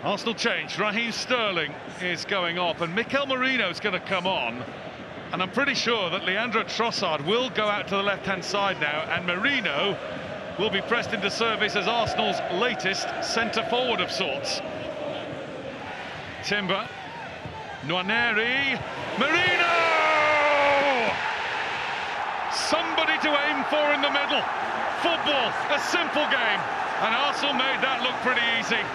Arsenal change. Raheem Sterling is going off and Mikel Merino is going to come on. And I'm pretty sure that Leandro Trossard will go out to the left-hand side now, and Merino will be pressed into service as Arsenal's latest centre-forward of sorts. Timber, Nwaneri, Merino! Somebody to aim for in the middle. Football, a simple game, and Arsenal made that look pretty easy.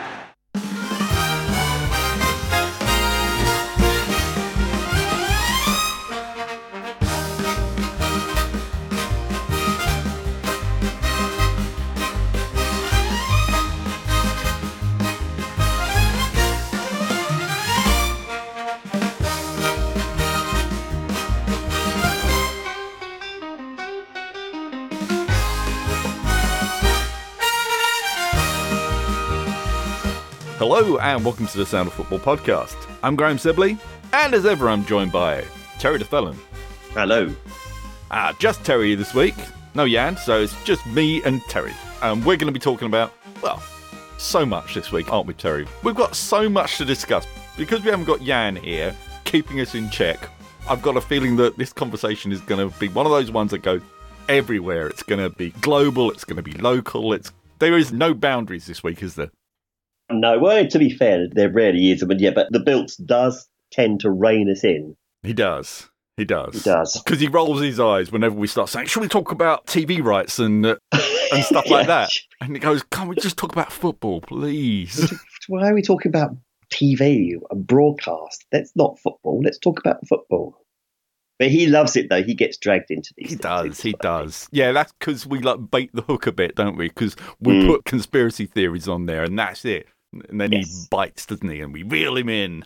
Hello and welcome to the Sound of Football podcast. I'm Graham Sibley, and as ever I'm joined by Terry DeFellon. Hello. Just Terry this week. No Jan, so it's just me and Terry. We're going to be talking about, well, so much this week, aren't we, Terry? We've got so much to discuss. Because we haven't got Jan here, keeping us in check, I've got a feeling that this conversation is going to be one of those ones that go everywhere. It's going to be global, it's going to be local, there is no boundaries this week, is there? No, well, to be fair, there rarely is. But the Biltz does tend to rein us in. He does. He does. Because he rolls his eyes whenever we start saying, should we talk about TV rights and stuff like that? And he goes, can't we just talk about football, please? Why are we talking about TV and broadcast? That's not football. Let's talk about football. But he loves it, though. He gets dragged into these things. He does. Yeah, that's because we bait the hook a bit, don't we? Because we put conspiracy theories on there and that's it. And then he bites, doesn't he? And we reel him in.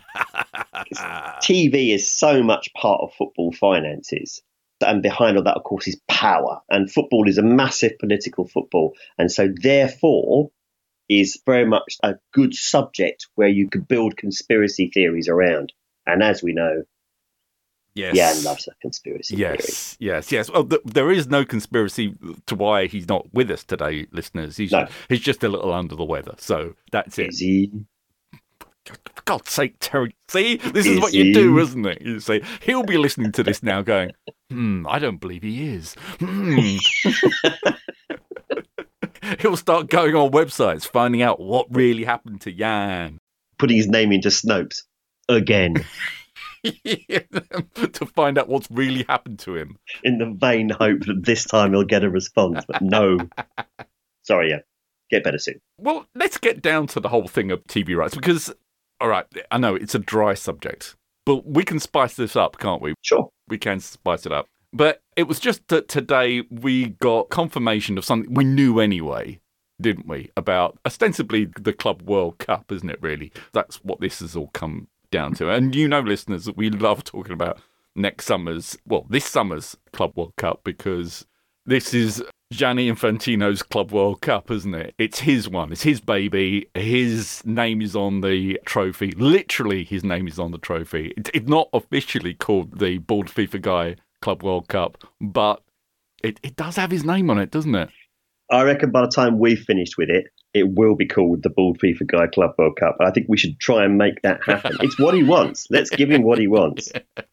TV is so much part of football finances. And behind all that, of course, is power. And football is a massive political football. And so, therefore, is very much a good subject where you could build conspiracy theories around. And as we know, Jan loves a conspiracy theory. Yes. Well, there is no conspiracy to why he's not with us today, listeners. He's just a little under the weather. So that's it. Is he? For God's sake, Terry. See, this is what you do, isn't it? You say, he'll be listening to this now going, I don't believe he is. He'll start going on websites, finding out what really happened to Jan. Putting his name into Snopes again. To find out what's really happened to him. In the vain hope that this time he'll get a response. But no. Sorry, get better soon. Well, let's get down to the whole thing of TV rights. Because, all right, I know it's a dry subject. But we can spice this up, can't we? Sure. We can spice it up. But it was just that today we got confirmation of something we knew anyway, didn't we? About ostensibly the Club World Cup, isn't it, really? That's what this has all come down to. And you know, listeners, that we love talking about this summer's Club World Cup because this is Gianni Infantino's Club World Cup, isn't it? It's his one. It's his baby. His name is on the trophy. Literally, his name is on the trophy. It's not officially called the Bald FIFA Guy Club World Cup, but it does have his name on it, doesn't it? I reckon by the time we've finished with it, it will be called the Bald FIFA Guy Club World Cup. I think we should try and make that happen. It's what he wants. Let's give him what he wants.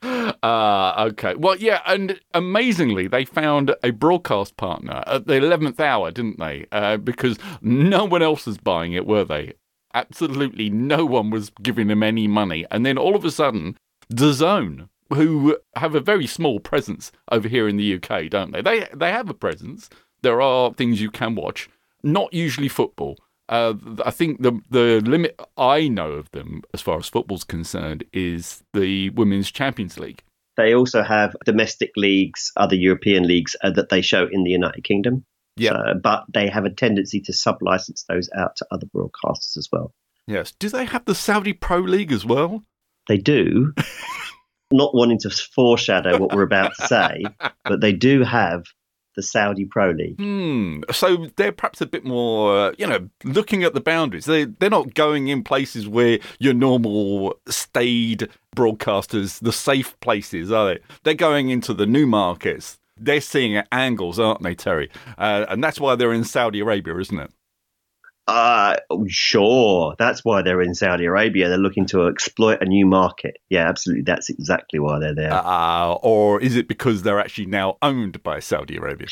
Okay. Well, yeah, and amazingly, they found a broadcast partner at the 11th hour, didn't they? Because no one else was buying it, were they? Absolutely no one was giving them any money. And then all of a sudden, DAZN, who have a very small presence over here in the UK, don't they? They have a presence. There are things you can watch. Not usually football. I think the limit I know of them, as far as football's concerned, is the Women's Champions League. They also have domestic leagues, other European leagues that they show in the United Kingdom. Yeah. But they have a tendency to sub-license those out to other broadcasters as well. Yes. Do they have the Saudi Pro League as well? They do. Not wanting to foreshadow what we're about to say, but they do have the Saudi Pro League. So they're perhaps a bit more, looking at the boundaries. They're not going in places where your normal staid broadcasters, the safe places, are they? They're going into the new markets. They're seeing at angles, aren't they, Terry? And that's why they're in Saudi Arabia, isn't it? Sure. That's why they're in Saudi Arabia. They're looking to exploit a new market. Yeah, absolutely. That's exactly why they're there. Or is it because they're actually now owned by Saudi Arabia?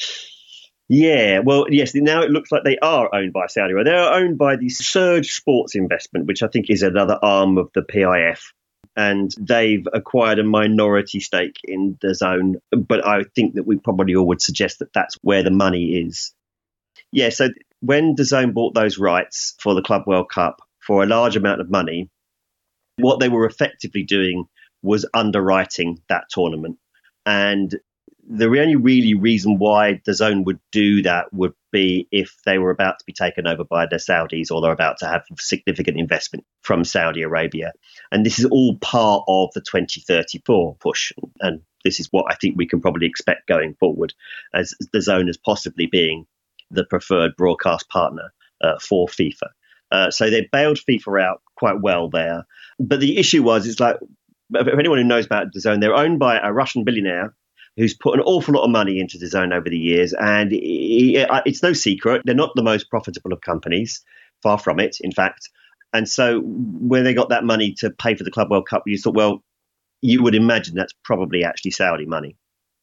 Yeah, well, yes, now it looks like they are owned by Saudi Arabia. They're owned by the Surge Sports Investment, which I think is another arm of the PIF. And they've acquired a minority stake in DAZN. But I think that we probably all would suggest that that's where the money is. Yeah, so when DAZN bought those rights for the Club World Cup for a large amount of money, what they were effectively doing was underwriting that tournament. And the only really reason why DAZN would do that would be if they were about to be taken over by the Saudis, or they're about to have significant investment from Saudi Arabia. And this is all part of the 2034 push. And this is what I think we can probably expect going forward, as DAZN as possibly being the preferred broadcast partner for FIFA. So they bailed FIFA out quite well there. But the issue was, it's like, for anyone who knows about DAZN, they're owned by a Russian billionaire who's put an awful lot of money into DAZN over the years. And it's no secret, they're not the most profitable of companies, far from it, in fact. And so when they got that money to pay for the Club World Cup, you thought, well, you would imagine that's probably actually Saudi money.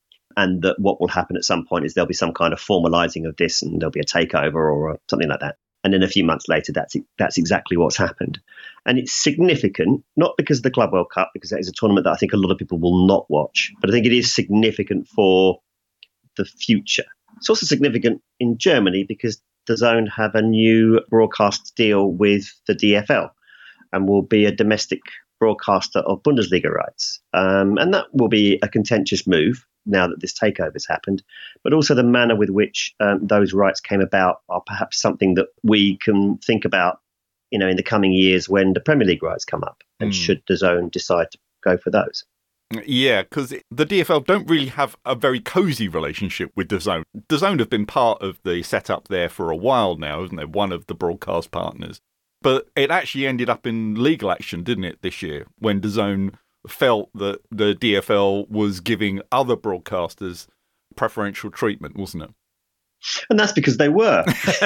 And that what will happen at some point is there'll be some kind of formalizing of this, and there'll be a takeover or something like that. And then a few months later, that's exactly what's happened. And it's significant, not because of the Club World Cup, because that is a tournament that I think a lot of people will not watch, but I think it is significant for the future. It's also significant in Germany because DAZN have a new broadcast deal with the DFL and will be a domestic broadcaster of Bundesliga rights. And that will be a contentious move now that this takeover has happened, but also the manner with which those rights came about are perhaps something that we can think about, in the coming years when the Premier League rights come up, and should DAZN decide to go for those. Yeah, because the DFL don't really have a very cosy relationship with DAZN. DAZN have been part of the setup there for a while now, isn't they? One of the broadcast partners. But it actually ended up in legal action, didn't it, this year, when DAZN felt that the DFL was giving other broadcasters preferential treatment, wasn't it? And that's because they were.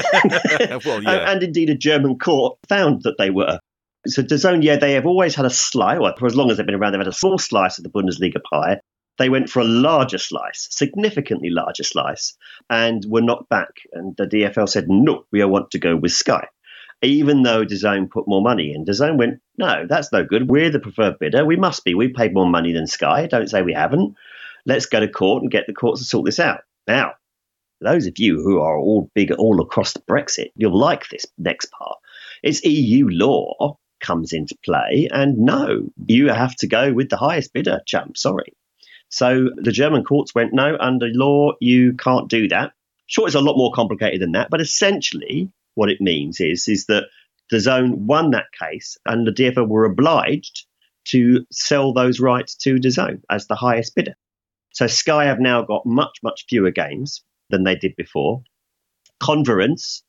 Well, yeah. And indeed, a German court found that they were. So DAZN, they have always had a slice, well, for as long as they've been around, they've had a small slice of the Bundesliga pie. They went for a larger slice, significantly larger slice, and were knocked back. And the DFL said, no, we want to go with Sky. Even though DAZN put more money in, DAZN went, no, that's no good. We're the preferred bidder. We must be. We paid more money than Sky. Don't say we haven't. Let's go to court and get the courts to sort this out. Now, those of you who are all big all across the Brexit, you'll like this next part. It's EU law comes into play, and no, you have to go with the highest bidder, chum. Sorry. So the German courts went, no, under law, you can't do that. Sure, it's a lot more complicated than that, but essentially what it means is that DAZN won that case, and the DFL were obliged to sell those rights to DAZN as the highest bidder. So Sky have now got much, much fewer games than they did before. Conference,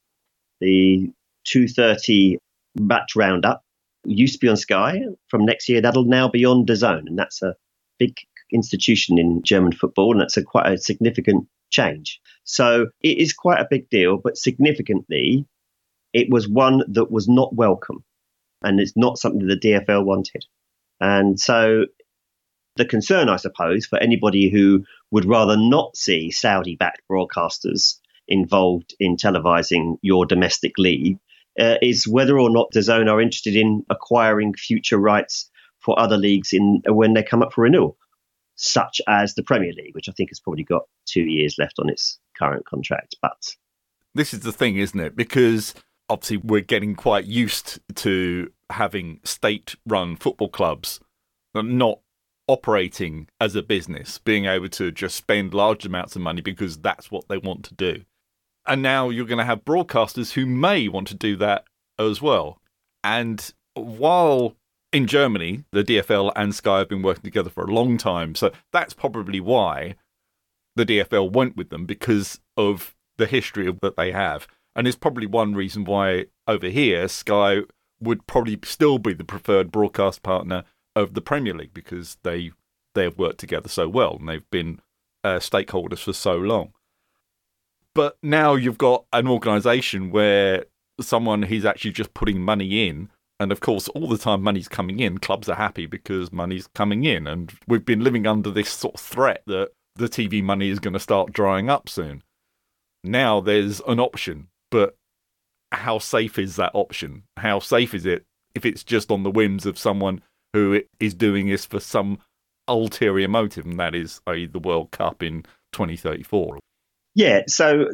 the 2:30 match roundup, used to be on Sky. From next year, that'll now be on DAZN, and that's a big institution in German football, and that's quite a significant change. So it is quite a big deal, but significantly, it was one that was not welcome, and it's not something the DFL wanted. And so the concern, I suppose, for anybody who would rather not see Saudi-backed broadcasters involved in televising your domestic league is whether or not DAZN are interested in acquiring future rights for other leagues when they come up for renewal, such as the Premier League, which I think has probably got 2 years left on its current contract. But this is the thing, isn't it? Because obviously we're getting quite used to having state-run football clubs not operating as a business, being able to just spend large amounts of money because that's what they want to do. And now you're going to have broadcasters who may want to do that as well. And while in Germany, the DFL and Sky have been working together for a long time, so that's probably why the DFL went with them, because of the history that they have. And it's probably one reason why over here, Sky would probably still be the preferred broadcast partner of the Premier League, because they have worked together so well and they've been stakeholders for so long. But now you've got an organisation where someone who's actually just putting money in. And of course, all the time money's coming in, clubs are happy because money's coming in. And we've been living under this sort of threat that the TV money is going to start drying up soon. Now there's an option, but how safe is that option? How safe is it if it's just on the whims of someone who is doing this for some ulterior motive, and that is, i.e., the World Cup in 2034? Yeah, so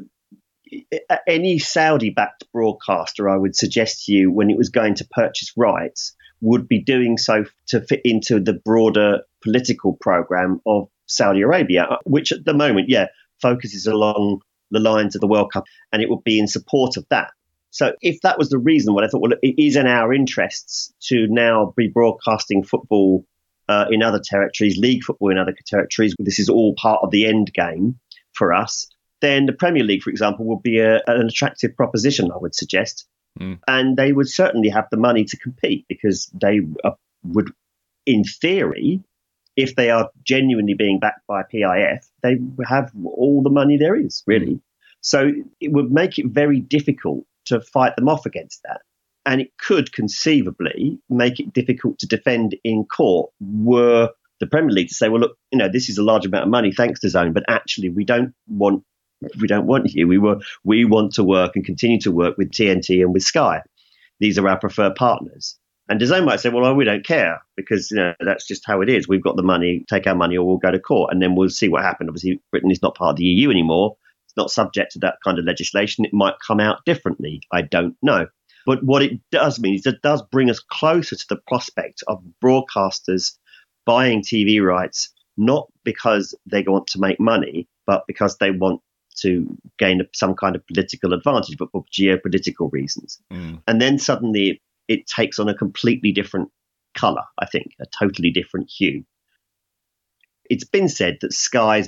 any Saudi-backed broadcaster, I would suggest to you, when it was going to purchase rights, would be doing so to fit into the broader political program of Saudi Arabia, which at the moment, focuses along the lines of the World Cup, and it would be in support of that. So if that was the reason, I thought, well, it is in our interests to now be broadcasting football in other territories, league football in other territories. This is all part of the end game for us. Then the Premier League, for example, would be an attractive proposition, I would suggest. And they would certainly have the money to compete, because they would, in theory, if they are genuinely being backed by PIF, they have all the money there is, really. So it would make it very difficult to fight them off against that. And it could conceivably make it difficult to defend in court were the Premier League to say, well, look, this is a large amount of money thanks to DAZN, but actually we don't want you. We want to work and continue to work with TNT and with Sky. These are our preferred partners. And DAZN might say, well, we don't care, because that's just how it is. We've got the money, take our money, or we'll go to court, and then we'll see what happens. Obviously, Britain is not part of the EU anymore. It's not subject to that kind of legislation. It might come out differently. I don't know. But what it does mean is it does bring us closer to the prospect of broadcasters buying TV rights, not because they want to make money, but because they want to gain some kind of political advantage, but for geopolitical reasons. And then suddenly it takes on a completely different colour, I think, a totally different hue. It's been said that Sky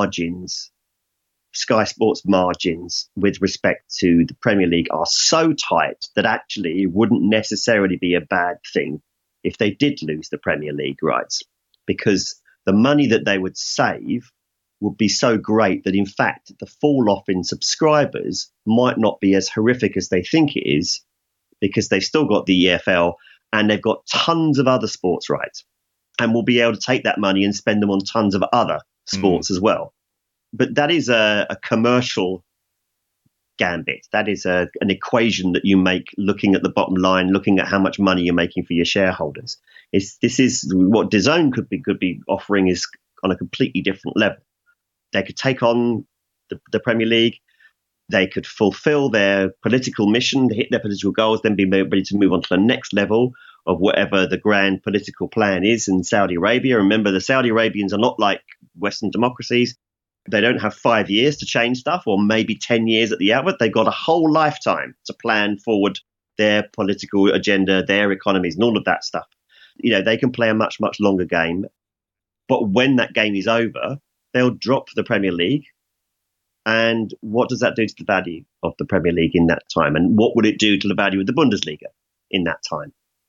Sports margins with respect to the Premier League are so tight that actually it wouldn't necessarily be a bad thing if they did lose the Premier League rights, because the money that they would save would be so great that, in fact, the fall off in subscribers might not be as horrific as they think it is, because they've still got the EFL and they've got tons of other sports rights, and will be able to take that money and spend them on tons of other sports as well. But that is a commercial gambit. That is an equation that you make looking at the bottom line, looking at how much money you're making for your shareholders. This is what DAZN could be offering, is on a completely different level. They could take on the Premier League. They could fulfill their political mission, hit their political goals, then be ready to move on to the next level of whatever the grand political plan is in Saudi Arabia. Remember, the Saudi Arabians are not like Western democracies. They don't have 5 years to change stuff, or maybe 10 years at the outward. They've got a whole lifetime to plan forward their political agenda, their economies, and all of that stuff. They can play a much, much longer game. But when that game is over, they'll drop the Premier League. And what does that do to the value of the Premier League in that time? And what would it do to the value of the Bundesliga in that time?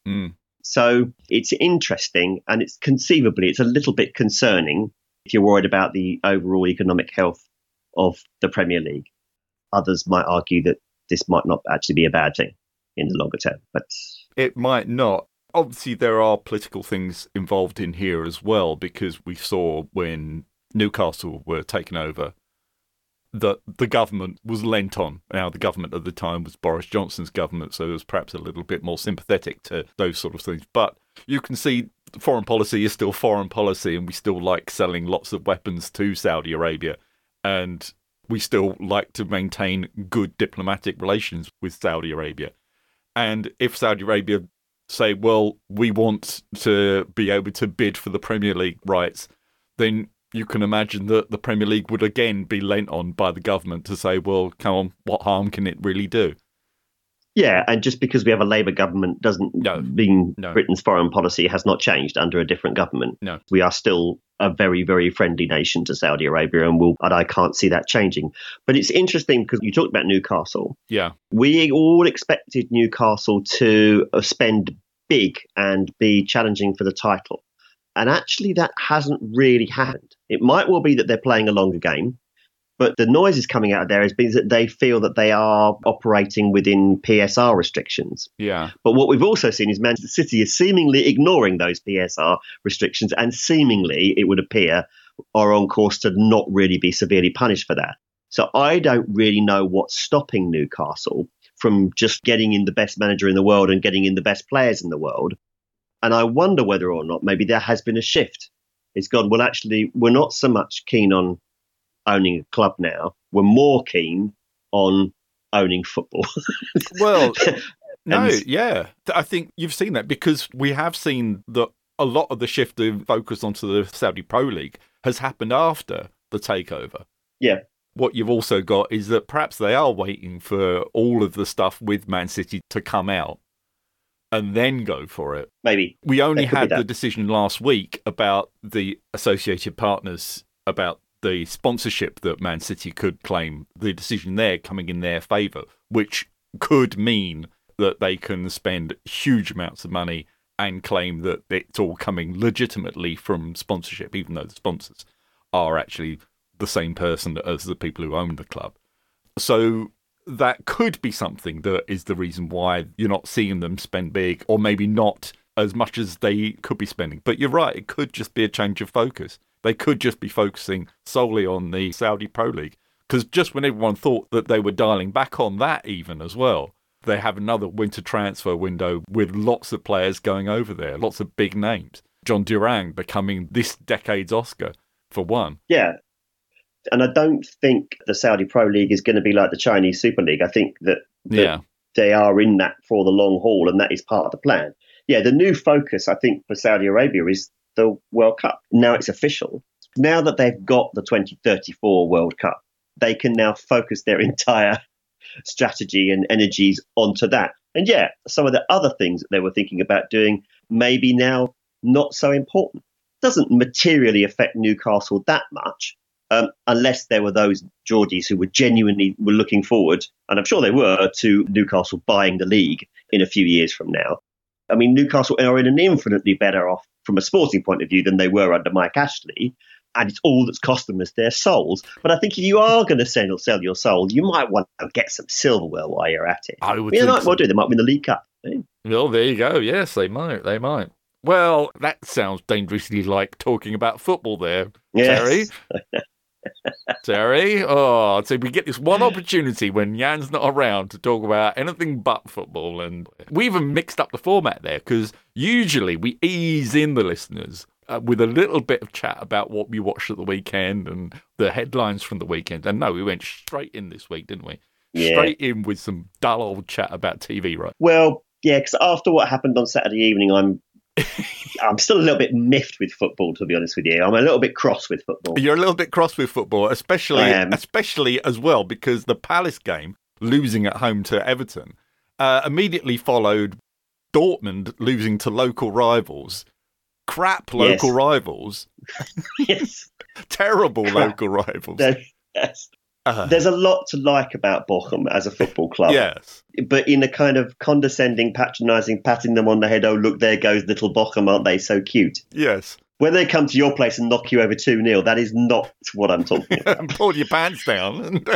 So it's interesting, and it's a little bit concerning if you're worried about the overall economic health of the Premier League. Others might argue that this might not actually be a bad thing in the longer term, but it might not. Obviously, there are political things involved in here as well, because we saw when Newcastle were taken over that the government was lent on. Now, the government at the time was Boris Johnson's government, so it was perhaps a little bit more sympathetic to those sort of things. But you can see foreign policy is still foreign policy, and we still like selling lots of weapons to Saudi Arabia, and we still like to maintain good diplomatic relations with Saudi Arabia. And if Saudi Arabia say, well, we want to be able to bid for the Premier League rights, then you can imagine that the Premier League would again be lent on by the government to say, well, come on, what harm can it really do? Yeah, and just because we have a Labour government doesn't mean Britain's foreign policy has not changed under a different government. No. We are still a very, very friendly nation to Saudi Arabia, and I can't see that changing. But it's interesting because you talked about Newcastle. Yeah. We all expected Newcastle to spend big and be challenging for the title. And actually, that hasn't really happened. It might well be that they're playing a longer game. But the noise is coming out of there has been that they feel that they are operating within PSR restrictions. Yeah. But what we've also seen is Manchester City is seemingly ignoring those PSR restrictions and seemingly, it would appear, are on course to not really be severely punished for that. So I don't really know what's stopping Newcastle from just getting in the best manager in the world and getting in the best players in the world. And I wonder whether or not maybe there has been a shift. It's gone, well, actually, we're not so much keen on owning a club now. We're more keen on owning football. Well, no, yeah. I think you've seen that because we have seen that a lot of the shift of focus onto the Saudi Pro League has happened after the takeover. Yeah. What you've also got is that perhaps they are waiting for all of the stuff with Man City to come out and then go for it. Maybe. We only had the decision last week about the associated partners, about the sponsorship that Man City could claim, the decision there coming in their favour, which could mean that they can spend huge amounts of money and claim that it's all coming legitimately from sponsorship, even though the sponsors are actually the same person as the people who own the club. So that could be something that is the reason why you're not seeing them spend big, or maybe not as much as they could be spending. But you're right, it could just be a change of focus. They could just be focusing solely on the Saudi Pro League. Because just when everyone thought that they were dialing back on that even as well, they have another winter transfer window with lots of players going over there, lots of big names. John Duran becoming this decade's Oscar, for one. Yeah. And I don't think the Saudi Pro League is going to be like the Chinese Super League. I think that they are in that for the long haul, and that is part of the plan. Yeah, the new focus, I think, for Saudi Arabia is the World Cup. Now it's official. Now that they've got the 2034 World Cup, they can now focus their entire strategy and energies onto that. And yeah, some of the other things that they were thinking about doing maybe now not so important. It doesn't materially affect Newcastle that much. Unless there were those Geordies who were genuinely looking forward, and I'm sure they were, to Newcastle buying the league in a few years from now. I mean, Newcastle are in an infinitely better off from a sporting point of view than they were under Mike Ashley, and it's all that's cost them is their souls. But I think if you are going to sell your soul, you might want to get some silverware while you're at it. I would think so. Well, they might win the League Cup. Well, there you go. Yes, they might. They might. Well, that sounds dangerously like talking about football there, Terry. Yes. Terry, so we get this one opportunity when Jan's not around to talk about anything but football, and we even mixed up the format there because usually we ease in the listeners with a little bit of chat about what we watched at the weekend and the headlines from the weekend. And no, we went straight in this week, didn't we? Yeah. Straight in with some dull old chat about TV, right? Well, yeah, because after what happened on Saturday evening, I'm still a little bit miffed with football, to be honest with you. I'm a little bit cross with football. You're a little bit cross with football, especially as well, because the Palace game, losing at home to Everton, immediately followed Dortmund losing to local rivals. Crap local rivals. Yes. Terrible local rivals. Yes. There's a lot to like about Bochum as a football club. Yes. But in a kind of condescending, patronising, patting them on the head, oh, look, there goes little Bochum, aren't they so cute? Yes. When they come to your place and knock you over 2-0, that is not what I'm talking about. And pull your pants down.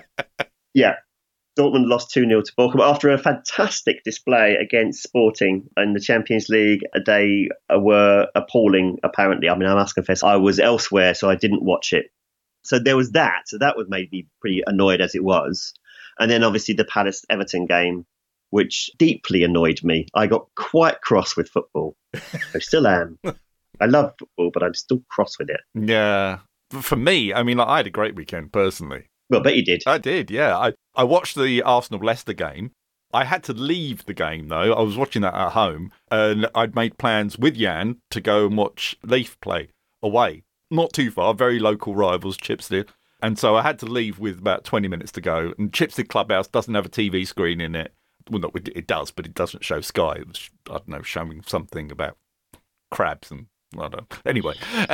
Yeah. Dortmund lost 2-0 to Bochum after a fantastic display against Sporting in the Champions League. They were appalling, apparently. I mean, I must confess, I was elsewhere, so I didn't watch it. So there was that. So that would made me pretty annoyed as it was. And then obviously the Palace-Everton game, which deeply annoyed me. I got quite cross with football. I still am. I love football, but I'm still cross with it. Yeah. For me, I mean, I had a great weekend, personally. Well, I bet you did. I did, yeah. I watched the Arsenal-Leicester game. I had to leave the game, though. I was watching that at home, and I'd made plans with Jan to go and watch Leaf play away. Not too far, very local rivals, Chipstead. And so I had to leave with about 20 minutes to go. And Chipstead Clubhouse doesn't have a TV screen in it. Well, no, it does, but it doesn't show Sky. It was, I don't know, showing something about crabs and I don't know. Anyway,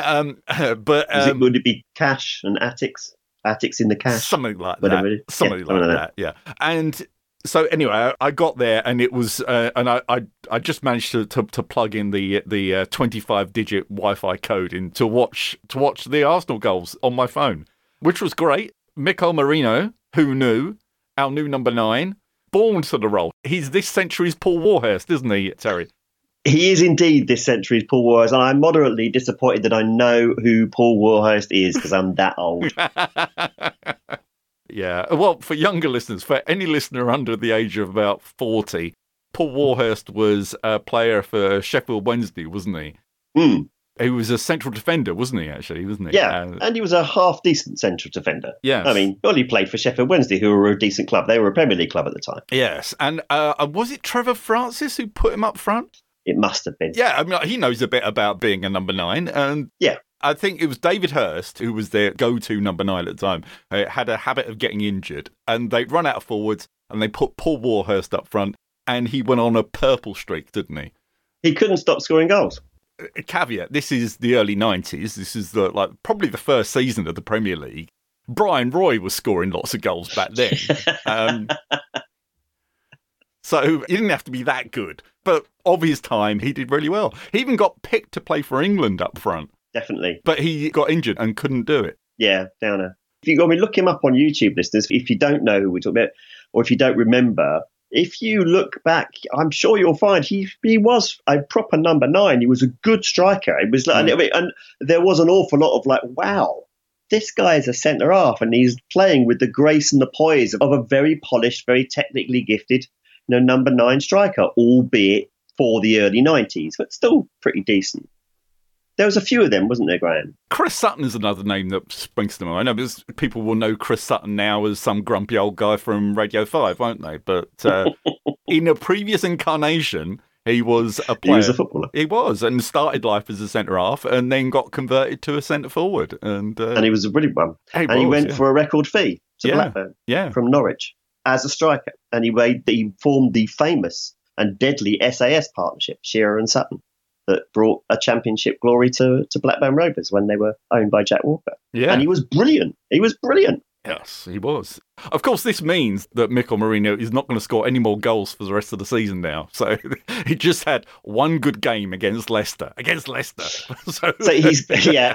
would it be Cash and Attics? Attics in the Cash? Something like that. Something like that, yeah. And so anyway, I got there and it was, and I just managed to plug in the 25-digit Wi-Fi code in to watch the Arsenal goals on my phone, which was great. Mikel Merino, who knew, our new number 9, born to the role. He's this century's Paul Warhurst, isn't he, Terry? He is indeed this century's Paul Warhurst, and I'm moderately disappointed that I know who Paul Warhurst is because I'm that old. Yeah, well, for younger listeners, for any listener under the age of about 40, Paul Warhurst was a player for Sheffield Wednesday, wasn't he? Mm. He was a central defender, wasn't he, actually, wasn't he? Yeah, and he was a half-decent central defender. Yes. I mean, well, he played for Sheffield Wednesday, who were a decent club. They were a Premier League club at the time. Yes, and was it Trevor Francis who put him up front? It must have been. Yeah, I mean, he knows a bit about being a number 9, and yeah. I think it was David Hurst, who was their go-to number 9 at the time, had a habit of getting injured, and they'd run out of forwards, and they put Paul Warhurst up front, and he went on a purple streak, didn't he? He couldn't stop scoring goals. A caveat, this is the early 90s. This is probably the first season of the Premier League. Brian Roy was scoring lots of goals back then. So he didn't have to be that good. But of his time, he did really well. He even got picked to play for England up front. Definitely. But he got injured and couldn't do it. Yeah, Downer. Look him up on YouTube, listeners, if you don't know who we're talking about, or if you don't remember. If you look back, I'm sure you'll find he was a proper number 9. He was a good striker. It was and there was an awful lot of wow, this guy is a centre half and he's playing with the grace and the poise of a very polished, very technically gifted, number 9 striker, albeit for the early 90s, but still pretty decent. There was a few of them, wasn't there, Graham? Chris Sutton is another name that springs to mind. I know because people will know Chris Sutton now as some grumpy old guy from Radio 5, won't they? But in a previous incarnation, he was a player. He was a footballer. He was, and started life as a centre-half and then got converted to a centre-forward. And he was a brilliant one. He went for a record fee to Blackburn from Norwich as a striker. And he formed the famous and deadly SAS partnership, Shearer and Sutton, that brought a championship glory to Blackburn Rovers when they were owned by Jack Walker. Yeah. And he was brilliant. Yes, he was. Of course, this means that Mikel Merino is not going to score any more goals for the rest of the season now. So he just had one good game against Leicester. So he's,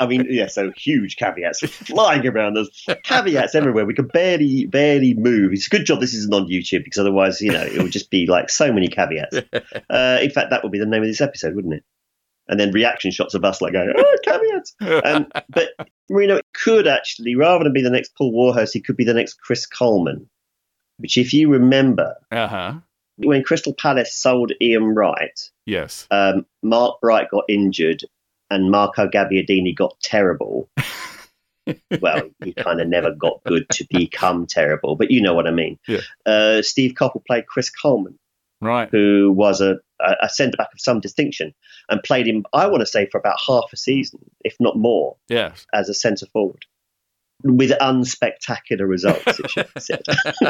so huge caveats flying around. There's caveats everywhere. We could barely move. It's a good job this isn't on YouTube because otherwise, it would just be so many caveats. In fact, that would be the name of this episode, wouldn't it? And then reaction shots of us going, caveats. But Merino could actually, rather than be the next Paul Warhurst, he could be the next Chris Coleman, which if you remember, when Crystal Palace sold Ian Wright, yes, Mark Bright got injured and Marco Gabbiadini got terrible. Well, he kind of never got good to become terrible, but you know what I mean. Yeah. Steve Coppell played Chris Coleman. Right. Who was a centre-back of some distinction and played him, I want to say, for about half a season, if not more, yes, as a centre-forward, with unspectacular results, it should be said.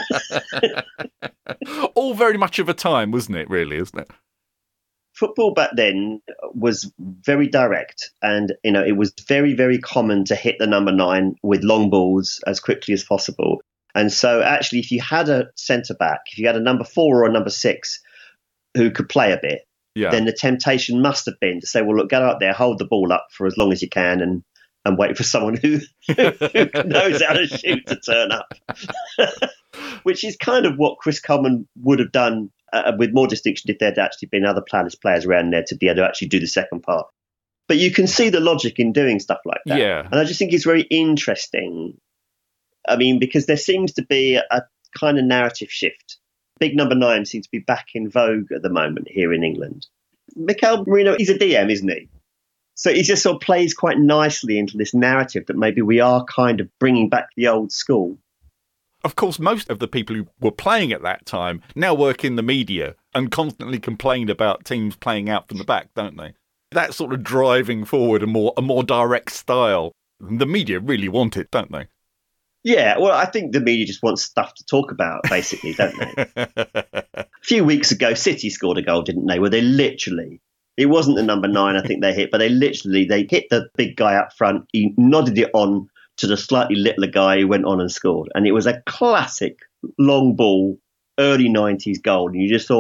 All very much of a time, wasn't it, really, isn't it? Football back then was very direct and, it was very, very common to hit the number 9 with long balls as quickly as possible. And so actually, if you had a centre-back, if you had a number 4 or a number 6 who could play a bit, then the temptation must have been to say, well, look, get out there, hold the ball up for as long as you can and wait for someone who knows how to shoot to turn up. Which is kind of what Chris Coleman would have done with more distinction if there'd actually been other Palace players around there to be able to actually do the second part. But you can see the logic in doing stuff like that. Yeah. And I just think it's very interesting. I mean, because there seems to be a kind of narrative shift. Big number 9 seems to be back in vogue at the moment here in England. Mikel Merino, he's a DM, isn't he? So he just sort of plays quite nicely into this narrative that maybe we are kind of bringing back the old school. Of course, most of the people who were playing at that time now work in the media and constantly complain about teams playing out from the back, don't they? That sort of driving forward a more direct style. The media really want it, don't they? Yeah, well, I think the media just wants stuff to talk about, basically, don't they? A few weeks ago, City scored a goal, didn't they? Where they literally, it wasn't the number 9 I think they hit, but they hit the big guy up front. He nodded it on to the slightly littler guy who went on and scored. And it was a classic long ball, early 90s goal. And you just thought,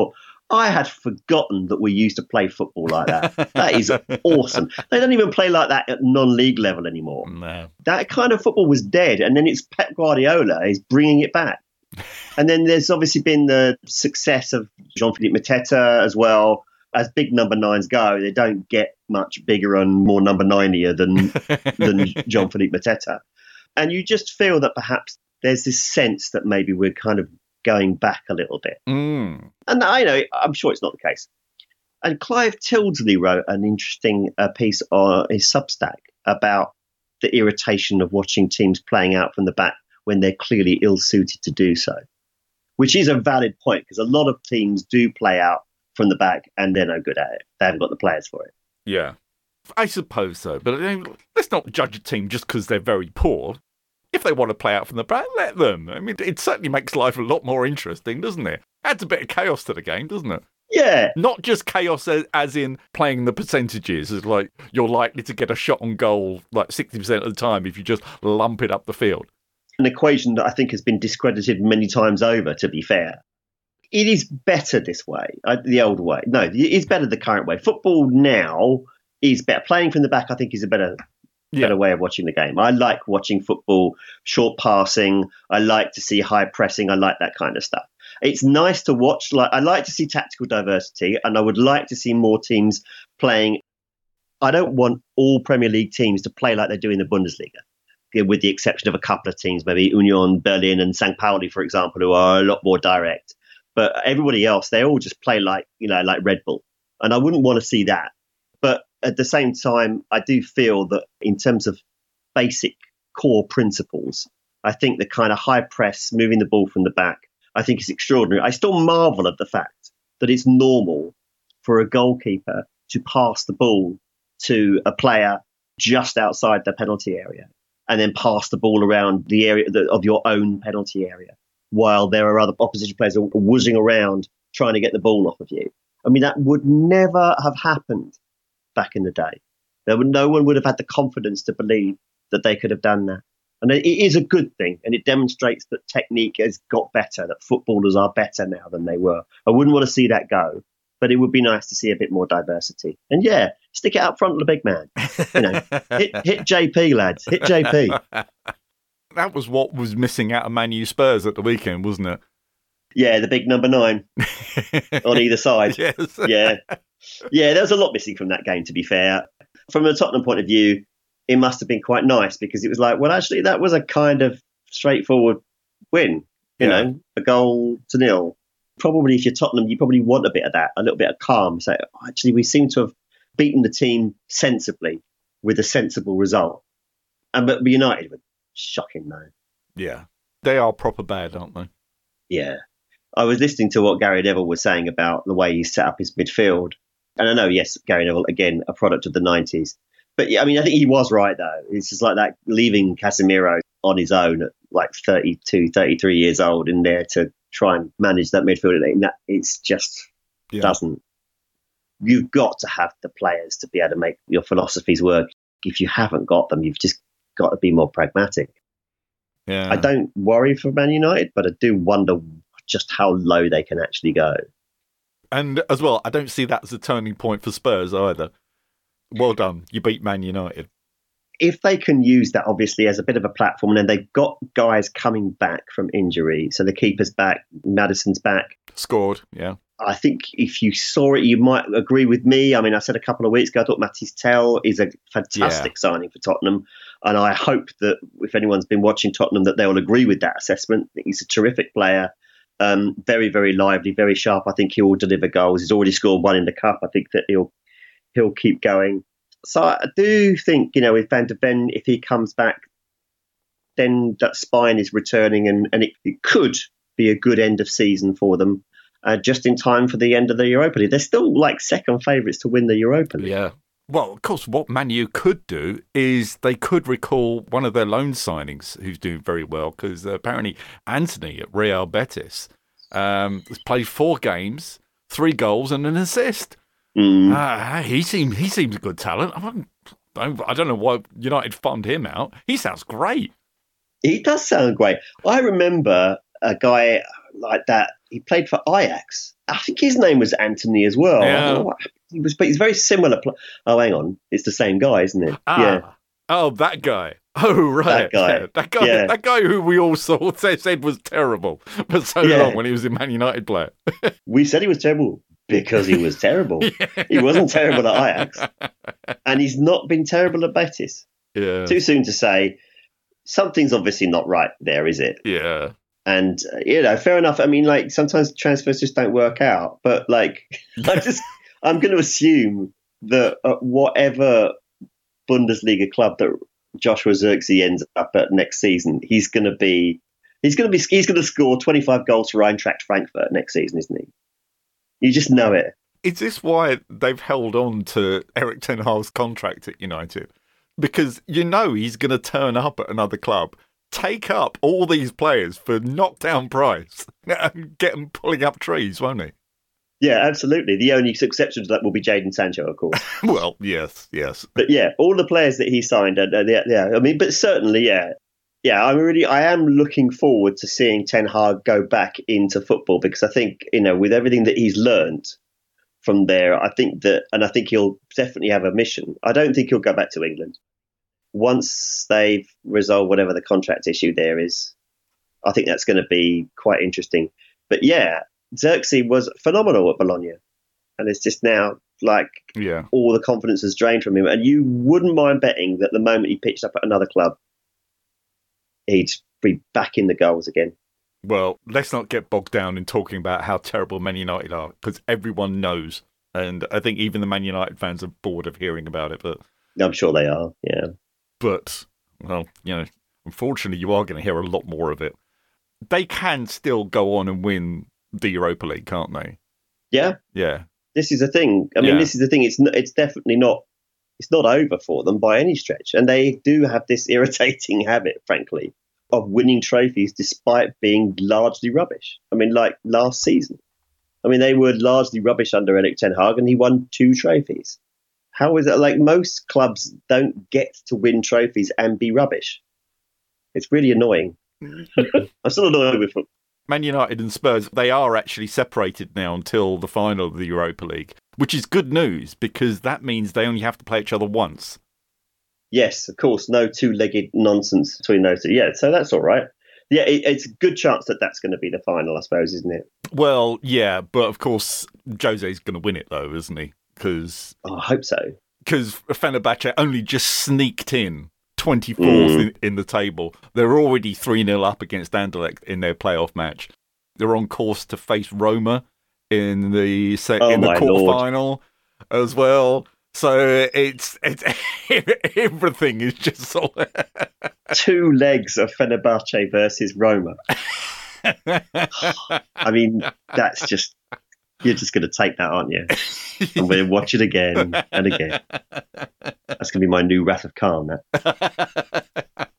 I had forgotten that we used to play football like that. That is awesome. They don't even play like that at non-league level anymore. No. That kind of football was dead, and then it's Pep Guardiola is bringing it back. And then there's obviously been the success of Jean-Philippe Mateta as well. As big number 9s go, they don't get much bigger and more number 90er than Jean-Philippe Mateta. And you just feel that perhaps there's this sense that maybe we're kind of going back a little bit. Mm. And I'm sure it's not the case. And Clive Tildesley wrote an interesting piece on his Substack about the irritation of watching teams playing out from the back when they're clearly ill-suited to do so, which is a valid point because a lot of teams do play out from the back and they're no good at it. They haven't got the players for it. Yeah, I suppose so. But let's not judge a team just because they're very poor. If they want to play out from the back, let them. I mean, it certainly makes life a lot more interesting, doesn't it? Adds a bit of chaos to the game, doesn't it? Yeah. Not just chaos as in playing the percentages, as like you're likely to get a shot on goal like 60% of the time if you just lump it up the field. An equation that I think has been discredited many times over, to be fair. It is better this way, the old way. No, it's better the current way. Football now is better. Playing from the back, I think, is a better way of watching the game. I like watching football, short passing. I like to see high pressing. I like that kind of stuff. It's nice to watch. I like to see tactical diversity, and I would like to see more teams playing. I don't want all Premier League teams to play like they do in the Bundesliga, with the exception of a couple of teams, maybe Union Berlin and St. Pauli, for example, who are a lot more direct. But everybody else, they all just play like Red Bull. And I wouldn't want to see that. But at the same time, I do feel that in terms of basic core principles, I think the kind of high press, moving the ball from the back, I think is extraordinary. I still marvel at the fact that it's normal for a goalkeeper to pass the ball to a player just outside the penalty area and then pass the ball around the area of your own penalty area, while there are other opposition players whoozing around trying to get the ball off of you. I mean, that would never have happened back in the day. No one would have had the confidence to believe that they could have done that. And it is a good thing, and it demonstrates that technique has got better, that footballers are better now than they were. I wouldn't want to see that go, but it would be nice to see a bit more diversity. And yeah, stick it up front of the big man. Hit JP, lads. Hit JP. That was what was missing out of Man U Spurs at the weekend, wasn't it? Yeah, the big number 9 on either side. Yes. Yeah, there was a lot missing from that game, to be fair. From a Tottenham point of view, it must have been quite nice because it was like, well, actually, that was a kind of straightforward win, you know, a 0-0. Probably if you're Tottenham, you probably want a bit of that, a little bit of calm. So actually, we seem to have beaten the team sensibly with a sensible result. But United were shocking, though. Yeah, they are proper bad, aren't they? Yeah. I was listening to what Gary Neville was saying about the way he set up his midfield. And I know, yes, Gary Neville, again, a product of the 90s. But yeah, I mean, I think he was right, though. It's just like that, leaving Casemiro on his own at like 32, 33 years old in there to try and manage that midfield. It's just doesn't. You've got to have the players to be able to make your philosophies work. If you haven't got them, you've just got to be more pragmatic. Yeah. I don't worry for Man United, but I do wonder just how low they can actually go. And as well, I don't see that as a turning point for Spurs either. Well done. You beat Man United. If they can use that, obviously, as a bit of a platform, and then they've got guys coming back from injury. So the keeper's back, Maddison's back. Scored, yeah. I think if you saw it, you might agree with me. I mean, I said a couple of weeks ago, I thought Matisse Tell is a fantastic signing for Tottenham. And I hope that if anyone's been watching Tottenham, that they will agree with that assessment. I think he's a terrific player. Very, very lively, very sharp. I think he will deliver goals. He's already scored one in the cup. I think that he'll keep going. So I do think, with Van de Ven, if he comes back, then that spine is returning and it could be a good end of season for them, just in time for the end of the Europa League. They're still like second favourites to win the Europa League. Yeah. Well, of course, what Man U could do is they could recall one of their loan signings who's doing very well, because apparently Anthony at Real Betis has played 4 games, 3 goals and an assist. He seems a good talent. I don't know why United farmed him out. He sounds great. He does sound great. I remember a guy, like that. He played for Ajax. I think his name was Anthony as well. Yeah. I don't know what he was, but he's very similar. Oh, hang on, it's the same guy, isn't it? Yeah. Oh, that guy. Oh, right. That guy. Yeah. That guy who we all said was terrible for so long when he was a Man United player. We said he was terrible because he was terrible. He wasn't terrible at Ajax, and he's not been terrible at Betis. Yeah. Too soon to say. Something's obviously not right there, is it? Yeah. And, fair enough. I mean, like, sometimes transfers just don't work out. But, like, I'm going to assume that at whatever Bundesliga club that Joshua Zirkzee ends up at next season, he's going to score 25 goals for Eintracht Frankfurt next season, isn't he? You just know it. Is this why they've held on to Erik ten Hag's contract at United? Because he's going to turn up at another club, take up all these players for knockdown price, and get them pulling up trees, won't he? Yeah, absolutely. The only exception to that will be Jadon Sancho, of course. Well, yes. But yeah, all the players that he signed, yeah. I mean, but certainly, yeah. I am looking forward to seeing Ten Hag go back into football because I think, with everything that he's learned from there, I think he'll definitely have a mission. I don't think he'll go back to England. Once they've resolved whatever the contract issue there is, I think that's going to be quite interesting. But yeah, Zirkzee was phenomenal at Bologna. And it's just now all the confidence has drained from him. And you wouldn't mind betting that the moment he pitched up at another club, he'd be back in the goals again. Well, let's not get bogged down in talking about how terrible Man United are, because everyone knows. And I think even the Man United fans are bored of hearing about it. But I'm sure they are, yeah. But, well, unfortunately, you are going to hear a lot more of it. They can still go on and win the Europa League, can't they? Yeah. Yeah. This is the thing. I mean, this is the thing. It's definitely not. It's not over for them by any stretch, and they do have this irritating habit, frankly, of winning trophies despite being largely rubbish. I mean, like last season. I mean, they were largely rubbish under Erik ten Hag, and he won 2 trophies. How is it? Like, most clubs don't get to win trophies and be rubbish. It's really annoying. I'm still annoyed with football. Man United and Spurs, they are actually separated now until the final of the Europa League, which is good news because that means they only have to play each other once. Yes, of course. No two-legged nonsense between those two. Yeah, so that's all right. Yeah, it's a good chance that that's going to be the final, I suppose, isn't it? Well, yeah, but of course, Jose's going to win it, though, isn't he? I hope so. Because Fenerbahce only just sneaked in 24th in the table. They're already 3-0 up against Anderlecht in their playoff match. They're on course to face Roma in the quarterfinal as well. So it's everything is just sort of 2 legs of Fenerbahce versus Roma. I mean, that's just, you're just going to take that, aren't you? I'm going to watch it again and again. That's going to be my new Wrath of Khan, that.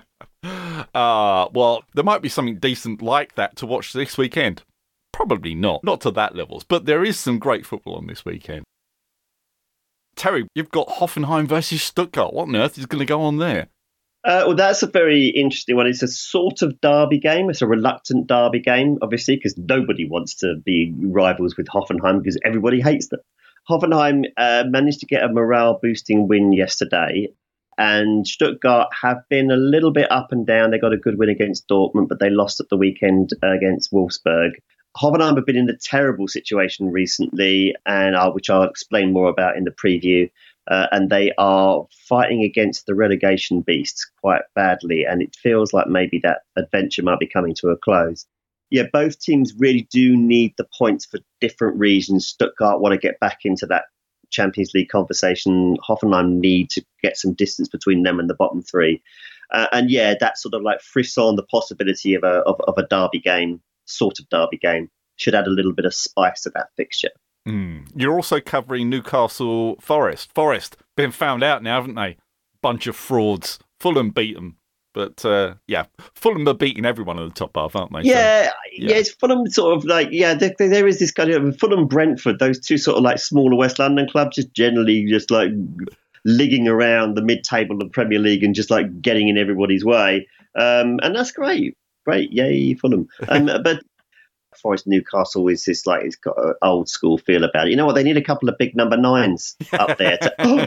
Well, there might be something decent like that to watch this weekend. Probably not. Not to that levels, but there is some great football on this weekend. Terry, you've got Hoffenheim versus Stuttgart. What on earth is going to go on there? Well, that's a very interesting one. It's a sort of derby game. It's a reluctant derby game, obviously, because nobody wants to be rivals with Hoffenheim because everybody hates them. Hoffenheim managed to get a morale-boosting win yesterday, and Stuttgart have been a little bit up and down. They got a good win against Dortmund, but they lost at the weekend against Wolfsburg. Hoffenheim have been in a terrible situation recently, and which I'll explain more about in the preview. And they are fighting against the relegation beasts quite badly, and it feels like maybe that adventure might be coming to a close. Yeah, both teams really do need the points for different reasons. Stuttgart want to get back into that Champions League conversation. Hoffenheim need to get some distance between them and the bottom 3. And yeah, that sort of like frisson, the possibility of a derby game, sort of derby game, should add a little bit of spice to that fixture. You're also covering Newcastle Forest. Forest, been found out now, haven't they? Bunch of frauds. Fulham beat them. But, Fulham are beating everyone in the top half, aren't they? Yeah, it's Fulham sort of like, there is this kind of Fulham Brentford, those two sort of like smaller West London clubs, just generally just like ligging around the mid-table of the Premier League and just like getting in everybody's way. And that's great. Great, yay, Fulham. But Forest Newcastle is this like it's got an old school feel about it. You know what? They need a couple of big number 9s up there.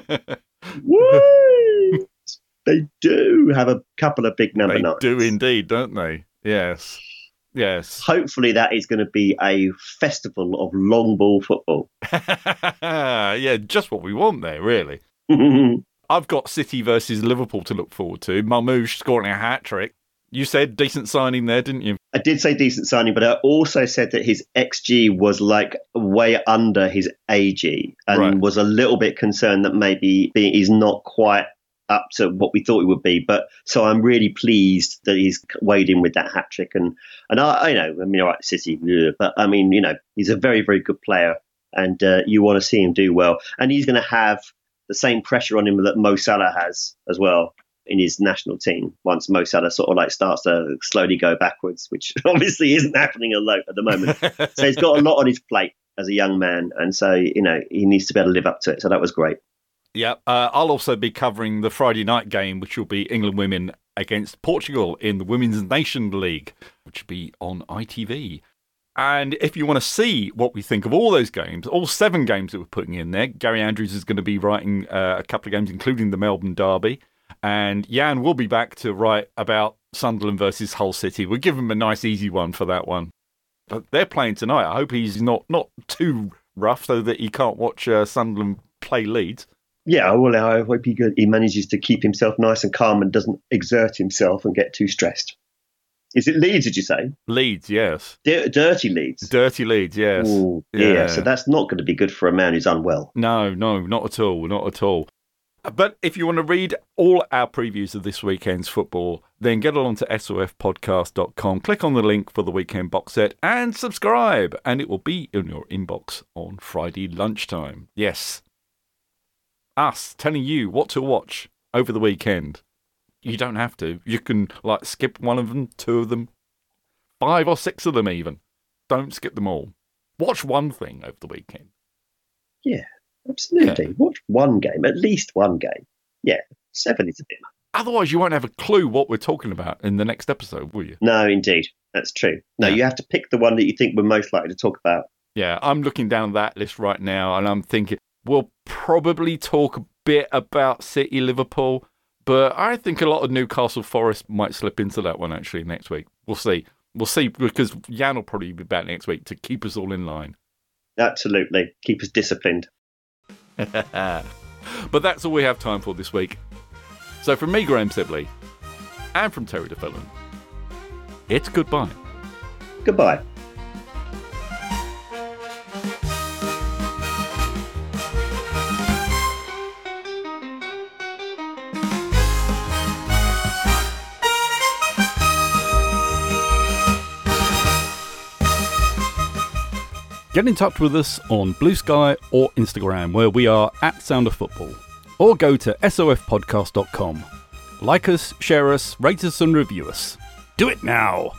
Woo! They do have a couple of big number 9s. They do indeed, don't they? Yes. Yes. Hopefully that is going to be a festival of long ball football. Yeah, just what we want there, really. I've got City versus Liverpool to look forward to. Marmoush scoring a hat-trick. You said decent signing there, didn't you? I did say decent signing, but I also said that his XG was like way under his AG and was a little bit concerned that maybe he's not quite up to what we thought he would be. But so I'm really pleased that he's weighed in with that hat trick. And I know, I mean, all right, City, but I mean, you know, he's a very, very good player and you want to see him do well. And he's going to have the same pressure on him that Mo Salah has as well in his national team once Mo Salah sort of like starts to slowly go backwards, which obviously isn't happening a lot at the moment. So he's got a lot on his plate as a young man. And so, you know, he needs to be able to live up to it. So that was great. Yeah, I'll also be covering the Friday night game, which will be England women against Portugal in the Women's Nation League, which will be on ITV. And if you want to see what we think of all those games, all 7 games that we're putting in there, Gary Andrews is going to be writing a couple of games, including the Melbourne Derby. And Jan will be back to write about Sunderland versus Hull City. We'll give him a nice, easy one for that one. But they're playing tonight. I hope he's not too rough so that he can't watch Sunderland play Leeds. Yeah, well, I hope he manages to keep himself nice and calm and doesn't exert himself and get too stressed. Is it Leeds, did you say? Leeds, yes. Dirty Leeds. Dirty Leeds, yes. Ooh, yeah, so that's not going to be good for a man who's unwell. No, not at all, not at all. But if you want to read all our previews of this weekend's football, then get along to sofpodcast.com, click on the link for the weekend box set and subscribe, and it will be in your inbox on Friday lunchtime. Yes. Us telling you what to watch over the weekend. You don't have to. You can like skip one of them, 2 of them, 5 or 6 of them even. Don't skip them all. Watch one thing over the weekend. Yeah, absolutely. Yeah. Watch one game, at least one game. Yeah, 7 is a bit much. Otherwise, you won't have a clue what we're talking about in the next episode, will you? No, indeed. That's true. No, You have to pick the one that you think we're most likely to talk about. Yeah, I'm looking down that list right now and I'm thinking, we'll probably talk a bit about City, Liverpool, but I think a lot of Newcastle Forest might slip into that one actually next week. We'll see. We'll see because Jan will probably be back next week to keep us all in line. Absolutely. Keep us disciplined. But that's all we have time for this week. So from me, Graham Sibley, and from Terry DeFellon, it's goodbye. Goodbye. Get in touch with us on Blue Sky or Instagram, where we are at Sound of Football. Or go to sofpodcast.com. Like us, share us, rate us and review us. Do it now!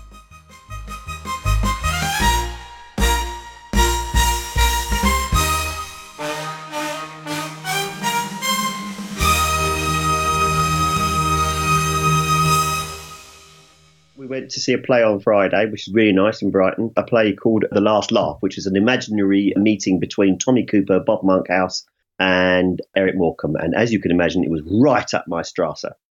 We went to see a play on Friday, which is really nice in Brighton, a play called The Last Laugh, which is an imaginary meeting between Tommy Cooper, Bob Monkhouse and Eric Morecambe. And as you can imagine, it was right up my strata.